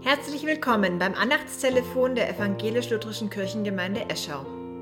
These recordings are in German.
Herzlich willkommen beim Andachtstelefon der Evangelisch-Lutherischen Kirchengemeinde Eschau.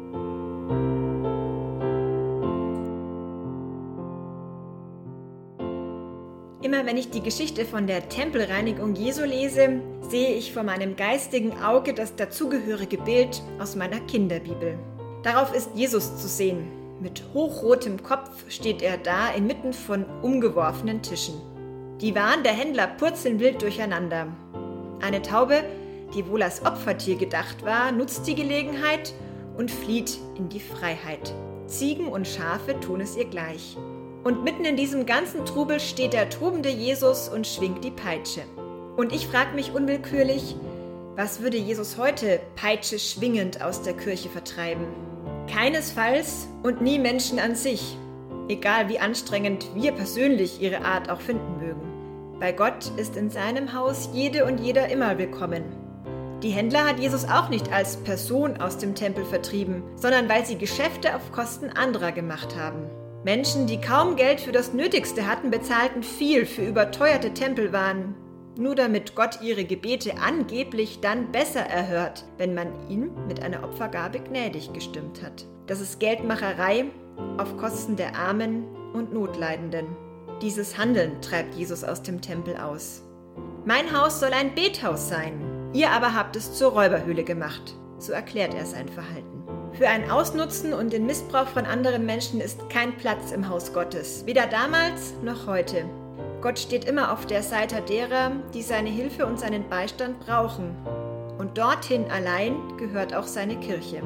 Immer wenn ich die Geschichte von der Tempelreinigung Jesu lese, sehe ich vor meinem geistigen Auge das dazugehörige Bild aus meiner Kinderbibel. Darauf ist Jesus zu sehen. Mit hochrotem Kopf steht er da inmitten von umgeworfenen Tischen. Die Waren der Händler purzeln wild durcheinander. Eine Taube, die wohl als Opfertier gedacht war, nutzt die Gelegenheit und flieht in die Freiheit. Ziegen und Schafe tun es ihr gleich. Und mitten in diesem ganzen Trubel steht der tobende Jesus und schwingt die Peitsche. Und ich frage mich unwillkürlich, was würde Jesus heute Peitsche schwingend aus der Kirche vertreiben? Keinesfalls und nie Menschen an sich, egal wie anstrengend wir persönlich ihre Art auch finden mögen. Bei Gott ist in seinem Haus jede und jeder immer willkommen. Die Händler hat Jesus auch nicht als Person aus dem Tempel vertrieben, sondern weil sie Geschäfte auf Kosten anderer gemacht haben. Menschen, die kaum Geld für das Nötigste hatten, bezahlten viel für überteuerte Tempelwaren, nur damit Gott ihre Gebete angeblich dann besser erhört, wenn man ihn mit einer Opfergabe gnädig gestimmt hat. Das ist Geldmacherei auf Kosten der Armen und Notleidenden. Dieses Handeln treibt Jesus aus dem Tempel aus. Mein Haus soll ein Bethaus sein, ihr aber habt es zur Räuberhöhle gemacht. So erklärt er sein Verhalten. Für ein Ausnutzen und den Missbrauch von anderen Menschen ist kein Platz im Haus Gottes, weder damals noch heute. Gott steht immer auf der Seite derer, die seine Hilfe und seinen Beistand brauchen. Und dorthin allein gehört auch seine Kirche.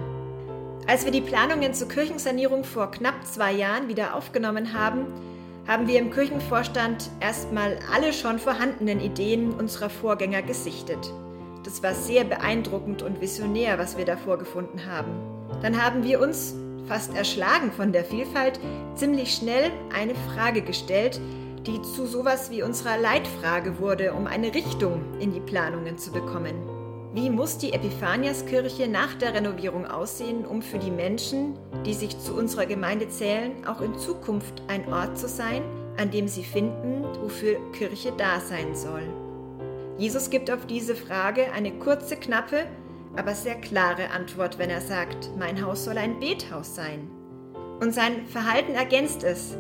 Als wir die Planungen zur Kirchensanierung vor knapp 2 Jahren wieder aufgenommen haben wir im Kirchenvorstand erstmal alle schon vorhandenen Ideen unserer Vorgänger gesichtet. Das war sehr beeindruckend und visionär, was wir da vorgefunden haben. Dann haben wir uns, fast erschlagen von der Vielfalt, ziemlich schnell eine Frage gestellt, die zu sowas wie unserer Leitfrage wurde, um eine Richtung in die Planungen zu bekommen. Wie muss die Epiphaniaskirche nach der Renovierung aussehen, um für die Menschen, die sich zu unserer Gemeinde zählen, auch in Zukunft ein Ort zu sein, an dem sie finden, wofür Kirche da sein soll? Jesus gibt auf diese Frage eine kurze, knappe, aber sehr klare Antwort, wenn er sagt, mein Haus soll ein Bethaus sein. Und sein Verhalten ergänzt es.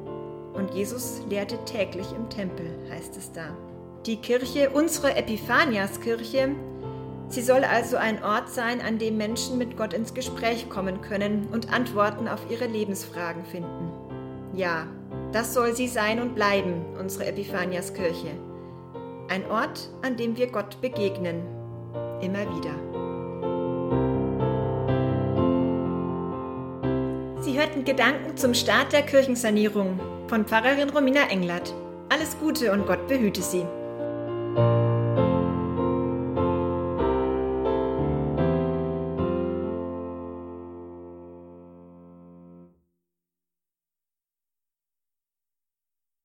Und Jesus lehrte täglich im Tempel, heißt es da. Die Kirche, unsere Epiphaniaskirche, sie soll also ein Ort sein, an dem Menschen mit Gott ins Gespräch kommen können und Antworten auf ihre Lebensfragen finden. Ja, das soll sie sein und bleiben, unsere Epiphaniaskirche. Ein Ort, an dem wir Gott begegnen. Immer wieder. Sie hörten Gedanken zum Start der Kirchensanierung von Pfarrerin Romina Englert. Alles Gute und Gott behüte Sie.